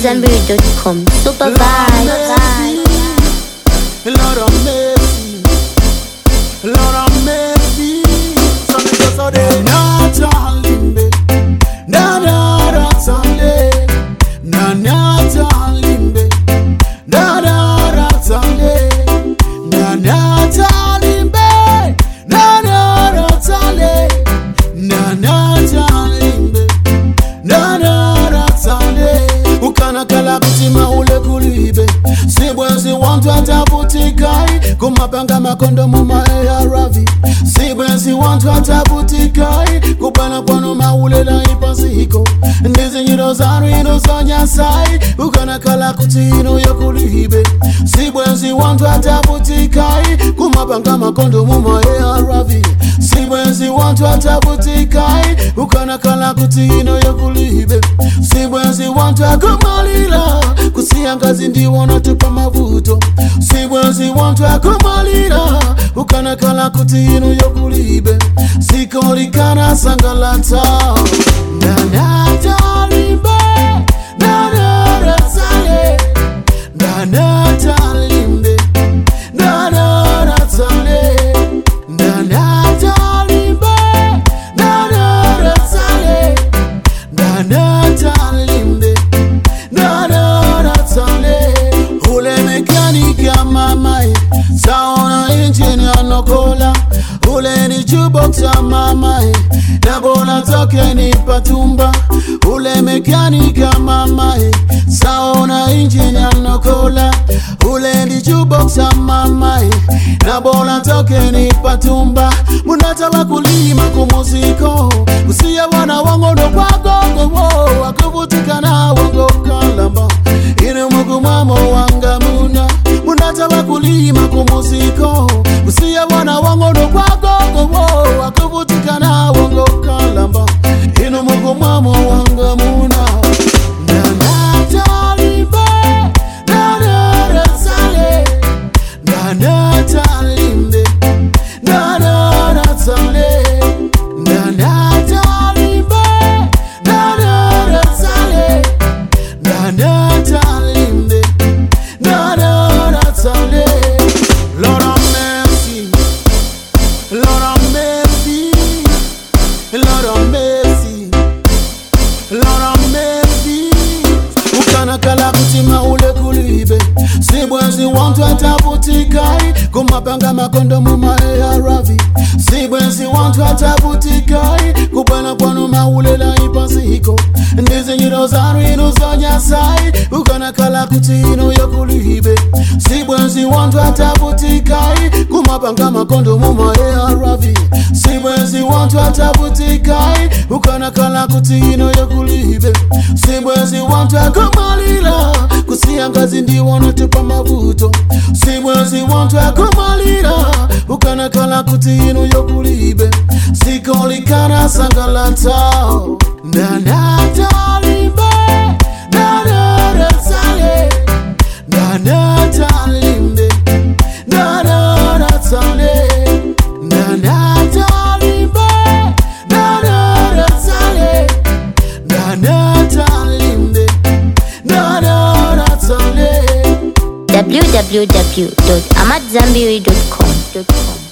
AmadZanbury.com. Super vibe. Lord of mercy, Lord of mercy. Some people so they not all limbe, na na ratale, na na talimbe, na na ratale, na na talimbe, na na ratale, na na talimbe, na na ratale. Ukana kala kutima ule kulibe. Sibwenzi wantu atabutikai kumapanga makondo muma ARV. Sibwenzi wantu atabutikai kubana kwano maulela ipasi hiko. Ndizi nyiro zaru ino sonya sai ukana kala kutino yokulibe. Sibwenzi wantu atabutikai kumapanga makondo muma ARV. Sibwenzi wantu atabutikai ukana kala kutino yokulibe. Sibwenzi wantu akumalila kusiangazi ndiwona tupa mavuto. Sibwenzi wantu akumalila ukana kala kutino yokulibe. Sikolikana sangalata Nana talimbe Nana ratale Nana talimbe Nana ratale Nana talimbe Nana ratale Nana talimbe Nana ratale. Ule mekanika mamae saona engine anokola. Ule ni jukeboxa mamae nabola toke ni patumba. Ule mekanika mamae saona engine anokola. Ule ni jukeboxa mamae nabola toke ni patumba. Munata wakulima kumuziko usiya wana wangono kwa gongo wakuvutika na wango kalamba. Ine mugu mamo wanga muna. Munata wakulima kumuziko usiya wana wangono kwa gongo wakuvutika na wango kalamba. Ine mugu mamo wanga muna. Nana talimbe Nana ratale Nana talimbe Nana ratale Nana talimbe Nana ratale Nana talimbe Nana ratale. Lord of mercy, Lord of mercy, Lord of mercy, Lord of mercy. Ukana kala kutima ule kulibe. Sibwenzi wantu atabutikai kumapanga makondo muma ARV. Sibwenzi wantu atabutikai kubana kwano maulela ipasi hiko. Ndizi nyiro zaru ino sonya sai ukana kala kutino yokulibe. Sibwenzi wantu atabutikai kumapanga makondo muma ARV. Sibwenzi wantu atabutikai ukana kala kutino yokulibe. Sibwenzi wantu akumalila kusiangazi ndiwona tupa mavuto. Sibwenzi wantu akumalila ukana kala kutino yokulibe. Sikolikana sangalata Nana talimbe Nana ratale Nana talimbe Nana ratale Nana talimbe Nana ratale Nana talimbe Nana ratale. www.AmadZanbury.com.